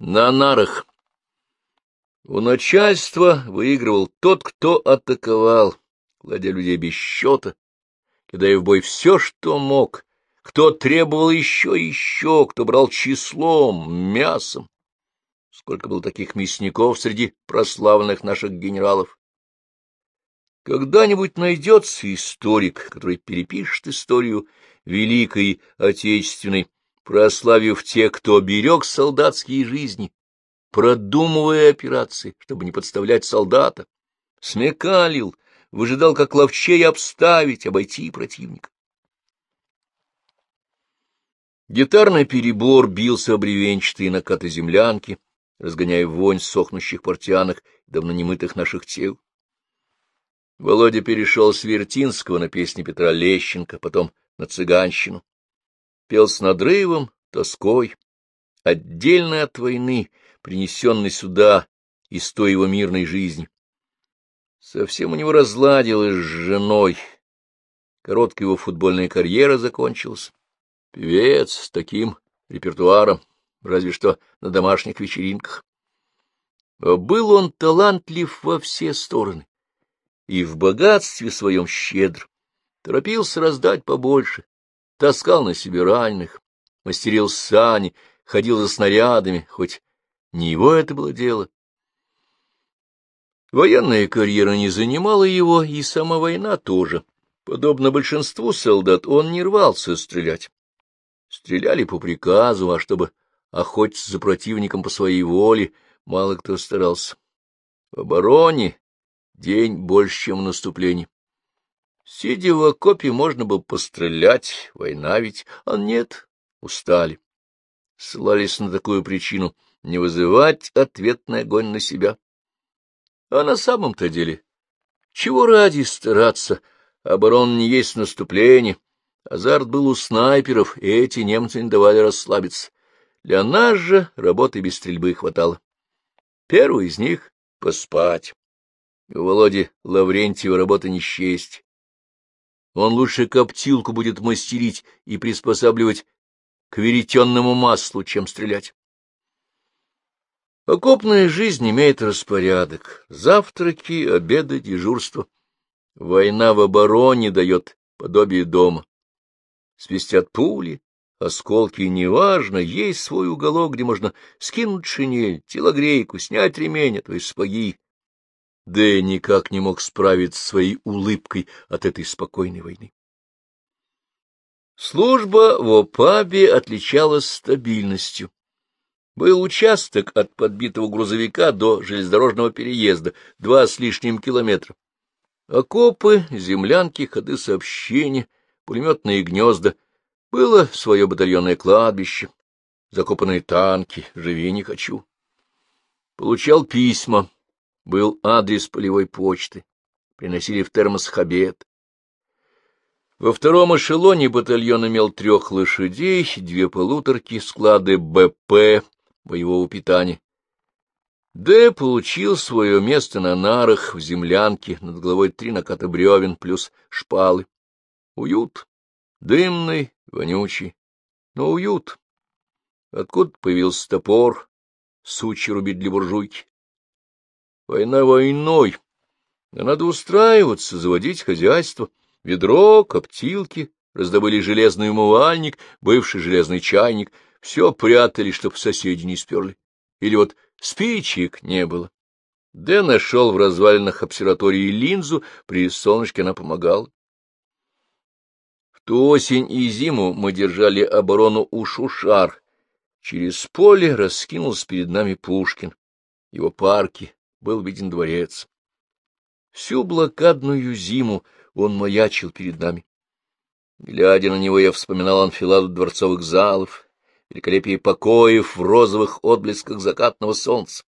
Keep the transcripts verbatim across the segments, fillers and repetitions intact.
На нарах. У начальства выигрывал тот, кто атаковал, кладя людей без счета, кидая в бой все, что мог, кто требовал еще и еще, кто брал числом, мясом. Сколько было таких мясников среди прославленных наших генералов. Когда-нибудь найдется историк, который перепишет историю Великой Отечественной, прославив тех, кто берег солдатские жизни, продумывая операции, чтобы не подставлять солдата, смекалил, выжидал, как ловчей обставить, обойти противника. Гитарный перебор бился об бревенчатые накаты землянки, разгоняя вонь сохнущих портянок и давно немытых наших тел. Володя перешел с Вертинского на песни Петра Лещенко, потом на цыганщину. Пел с надрывом, тоской, отдельно от войны, принесенной сюда из той его мирной жизни. Совсем у него разладилось с женой. Короткая его футбольная карьера закончилась. Певец с таким репертуаром, разве что на домашних вечеринках. А был он талантлив во все стороны и в богатстве своем щедр, торопился раздать побольше, таскал на себе раненых, мастерил сани, ходил за снарядами, хоть не его это было дело. Военная карьера не занимала его, и сама война тоже. Подобно большинству солдат, он не рвался стрелять. Стреляли по приказу, а чтобы охотиться за противником по своей воле, мало кто старался. В обороне день больше, чем в наступлении. Сидя в окопе, можно было пострелять, война ведь, а нет, устали. Ссылались на такую причину — не вызывать ответный огонь на себя. А на самом-то деле, чего ради стараться, оборона не есть наступление. Азарт был у снайперов, и эти немцы не давали расслабиться. Для нас же работы без стрельбы хватало. Первый из них — поспать. У Володи Лаврентьева работа не счесть. Он лучше коптилку будет мастерить и приспосабливать к веретенному маслу, чем стрелять. Окопная жизнь имеет распорядок. Завтраки, обеды, дежурство. Война в обороне дает подобие дома. Свистят пули, осколки, неважно, есть свой уголок, где можно скинуть шинель, телогрейку, снять ремень, а то и сапоги. Д никак не мог справиться с своей улыбкой от этой спокойной войны. Служба в ОПАБе отличалась стабильностью. Был участок от подбитого грузовика до железнодорожного переезда, два с лишним километра. Окопы, землянки, ходы сообщения, пулеметные гнезда. Было свое батальонное кладбище, закопанные танки, живи не хочу. Получал письма. Был адрес полевой почты. Приносили в термосах обед. Во втором эшелоне батальон имел трех лошадей, две полуторки, склады БП, боевого питания. Д получил свое место на нарах в землянке, над головой три наката бревен плюс шпалы. Уют. Дымный, вонючий, но уют. Откуда появился топор, сучья рубить для буржуйки? Война войной, а надо устраиваться, заводить хозяйство. Ведро, коптилки, раздобыли железный умывальник, бывший железный чайник, все прятали, чтоб соседи не сперли. Или вот спичек не было. Д нашел в развалинах обсерватории линзу, при солнышке она помогала. В ту осень и зиму мы держали оборону у Шушар. Через поле раскинулся перед нами Пушкин. Его парки, был виден дворец. Всю блокадную зиму он маячил перед нами. Глядя на него, я вспоминал анфиладу дворцовых залов, великолепие покоев в розовых отблесках закатного солнца.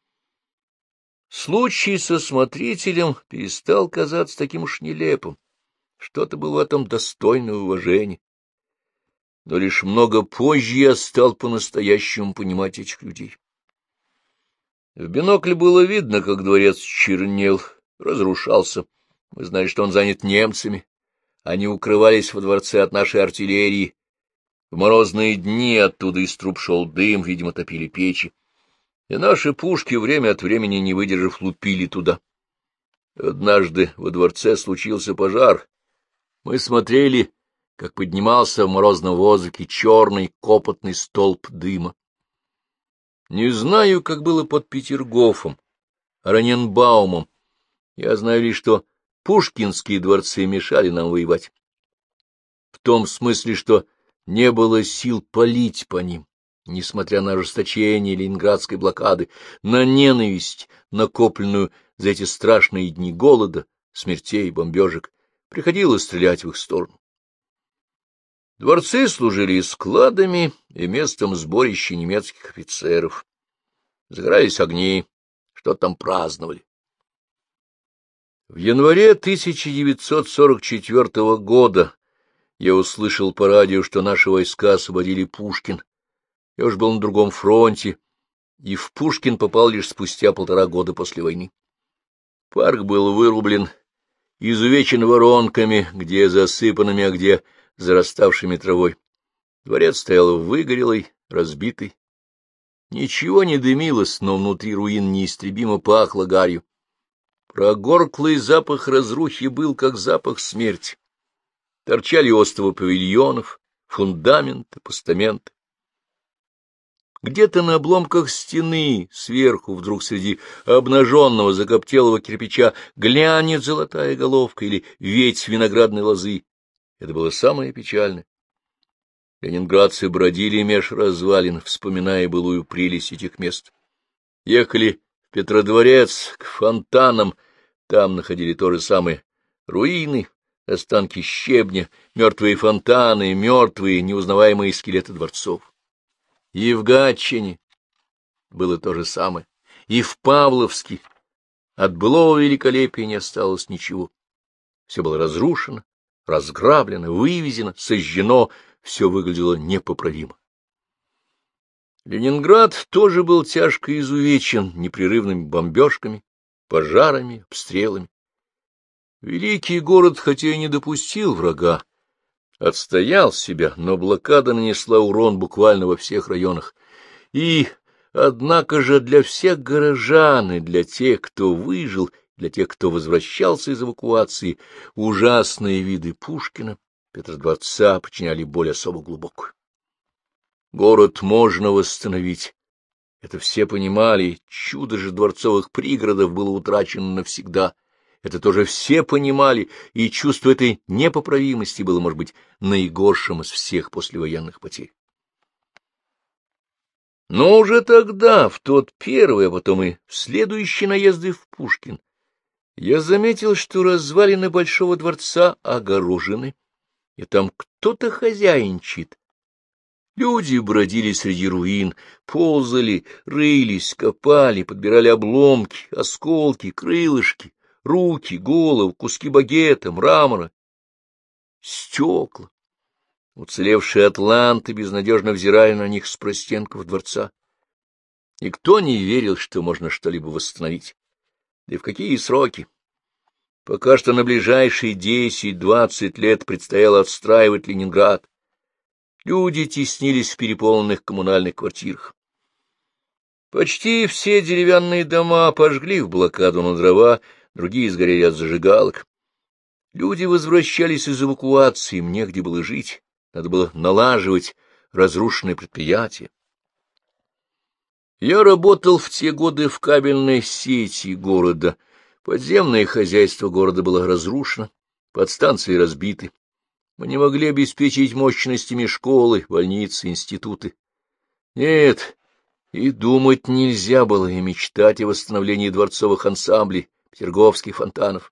Случай со смотрителем перестал казаться таким уж нелепым. Что-то было в этом достойное уважения. Но лишь много позже я стал по-настоящему понимать этих людей. В бинокль было видно, как дворец чернел, разрушался. Мы знали, что он занят немцами. Они укрывались во дворце от нашей артиллерии. В морозные дни оттуда из труб шел дым, видимо, топили печи. и наши пушки, время от времени не выдержав, лупили туда. Однажды во дворце случился пожар. Мы смотрели, как поднимался в морозном воздухе черный копотный столб дыма. Не знаю, как было под Петергофом, Раненбаумом. Я знаю лишь, что пушкинские дворцы мешали нам воевать. В том смысле, что не было сил палить по ним, несмотря на ожесточение ленинградской блокады, на ненависть, накопленную за эти страшные дни голода, смертей, бомбежек, приходилось стрелять в их сторону. Дворцы служили и складами, и местом сборища немецких офицеров. Загорались огни, что там праздновали. В январе тысяча девятьсот сорок четвёртого года я услышал по радио, что наши войска освободили Пушкин. Я уж был на другом фронте, и в Пушкин попал лишь спустя полтора года после войны. Парк был вырублен, изувечен воронками, где засыпанными, а где зараставшими травой. Дворец стоял выгорелый, разбитый. Ничего не дымилось, но внутри руин неистребимо пахло гарью. Прогорклый запах разрухи был, как запах смерти. Торчали остовы павильонов, фундаменты, постаменты. Где-то на обломках стены, сверху, вдруг среди обнаженного закоптелого кирпича, глянет золотая головка или ветвь виноградной лозы. Это было самое печальное. Ленинградцы бродили меж развалин, вспоминая былую прелесть этих мест. Ехали в Петродворец, к фонтанам, там находили то же самое руины, останки щебня, мертвые фонтаны, мертвые, неузнаваемые скелеты дворцов. И в Гатчине было то же самое, и в Павловске от былого великолепия не осталось ничего. Все было разрушено, разграблено, вывезено, сожжено, все выглядело непоправимо. Ленинград тоже был тяжко изувечен непрерывными бомбежками, пожарами, обстрелами. Великий город, хотя и не допустил врага, отстоял себя, но блокада нанесла урон буквально во всех районах. И, однако же, для всех горожан и для тех, кто выжил, для тех, кто возвращался из эвакуации, ужасные виды Пушкина, Петродворца причиняли боль особо глубокую. Город можно восстановить. Это все понимали, чудо же дворцовых пригородов было утрачено навсегда. Это тоже все понимали, и чувство этой непоправимости было, может быть, наигоршим из всех послевоенных потерь. Но уже тогда, в тот первый, а потом и в следующие наезды в Пушкин, я заметил, что развалины Большого дворца огорожены, и там кто-то хозяйничает. Люди бродили среди руин, ползали, рылись, копали, подбирали обломки, осколки, крылышки, руки, голову, куски багета, мрамора, стекла. Уцелевшие атланты безнадежно взирали на них с простенков дворца. Никто не верил, что можно что-либо восстановить. Да и в какие сроки? Пока что на ближайшие десять-двадцать лет предстояло отстраивать Ленинград. Люди теснились в переполненных коммунальных квартирах. Почти все деревянные дома пожгли в блокаду на дрова, другие сгорели от зажигалок. Люди возвращались из эвакуации, им негде было жить, надо было налаживать разрушенные предприятия. Я работал в те годы в кабельной сети города. Подземное хозяйство города было разрушено, подстанции разбиты. Мы не могли обеспечить мощностями школы, больницы, институты. Нет, и думать нельзя было, и мечтать о восстановлении дворцовых ансамблей, петерговских фонтанов.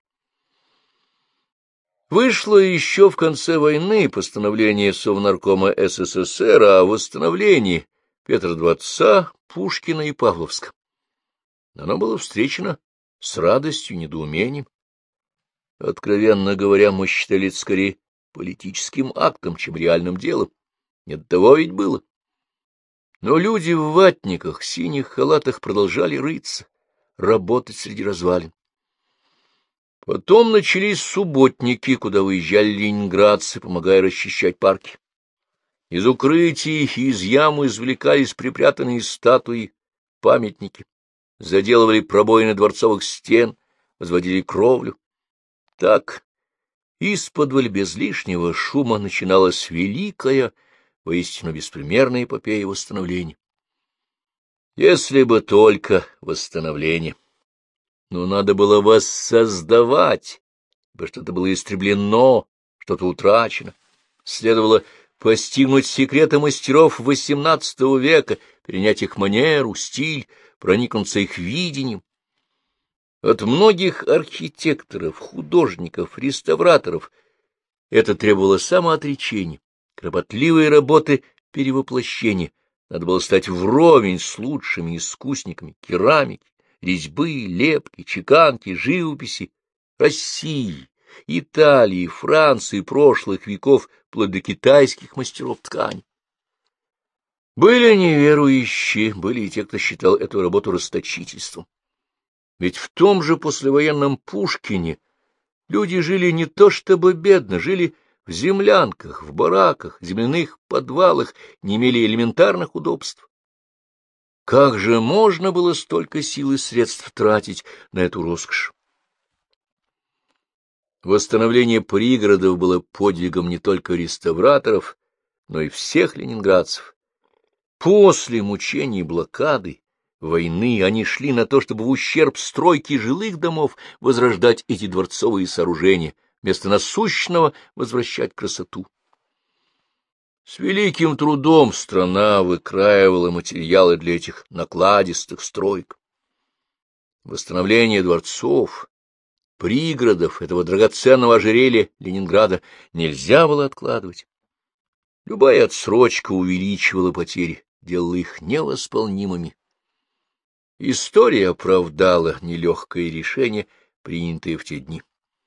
Вышло еще в конце войны постановление Совнаркома СССР о восстановлении Петродворца, Пушкина и Павловска. Оно было встречено с радостью, недоумением. Откровенно говоря, мы считали это скорее политическим актом, чем реальным делом. Не до того ведь было. Но люди в ватниках, синих халатах продолжали рыться, работать среди развалин. Потом начались субботники, куда выезжали ленинградцы, помогая расчищать парки. Из укрытий и из ям извлекались припрятанные статуи, памятники, заделывали пробоины дворцовых стен, возводили кровлю. Так, исподволь без лишнего шума начиналась великая, воистину беспримерная эпопея восстановления. Если бы только восстановление. Но надо было воссоздавать, ибо что-то было истреблено, что-то утрачено. Следовало постигнуть секреты мастеров восемнадцатого века, перенять их манеру, стиль, проникнуться их видением. От многих архитекторов, художников, реставраторов это требовало самоотречения, кропотливой работы перевоплощения. Надо было стать вровень с лучшими искусниками керамики, резьбы, лепки, чеканки, живописи России, Италии, Франции прошлых веков, вплоть до китайских мастеров ткани. Были неверующие, были и те, кто считал эту работу расточительством. Ведь в том же послевоенном Пушкине люди жили не то чтобы бедно, жили в землянках, в бараках, земляных подвалах, не имели элементарных удобств. Как же можно было столько сил и средств тратить на эту роскошь? Восстановление пригородов было подвигом не только реставраторов, но и всех ленинградцев. После мучений блокады, войны они шли на то, чтобы в ущерб стройки жилых домов возрождать эти дворцовые сооружения, вместо насущного возвращать красоту. С великим трудом страна выкраивала материалы для этих накладистых строек. Восстановление дворцов, пригородов, этого драгоценного ожерелья Ленинграда нельзя было откладывать. Любая отсрочка увеличивала потери, делала их невосполнимыми. История оправдала нелегкое решение, принятое в те дни.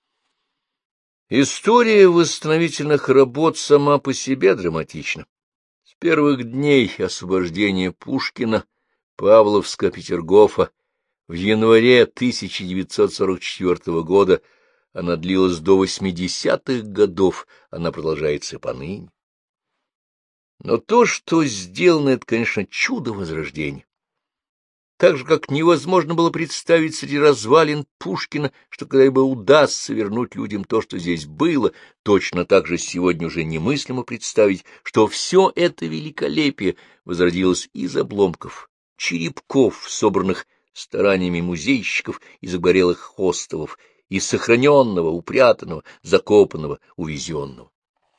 История восстановительных работ сама по себе драматична. С первых дней освобождения Пушкина, Павловска, Петергофа в январе тысяча девятьсот сорок четвёртого года она длилась до восьмидесятых годов, она продолжается и поныне. Но то, что сделано, это, конечно, чудо возрождения. Так же, как невозможно было представить среди развалин Пушкина, что когда-либо удастся вернуть людям то, что здесь было, точно так же сегодня уже немыслимо представить, что все это великолепие возродилось из обломков, черепков, собранных стараниями музейщиков из обгорелых хостовов, из сохраненного, упрятанного, закопанного, увезенного.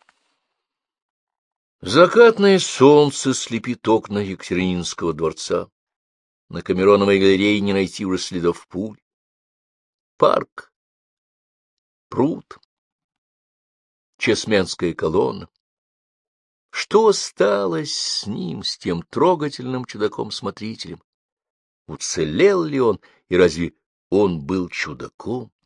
Закатное солнце слепит окна Екатерининского дворца. На Камероновой галерее не найти уже следов пуль. Парк, пруд, Чесменская колонна. Что осталось с ним, с тем трогательным чудаком-смотрителем? Уцелел ли он, и разве он был чудаком?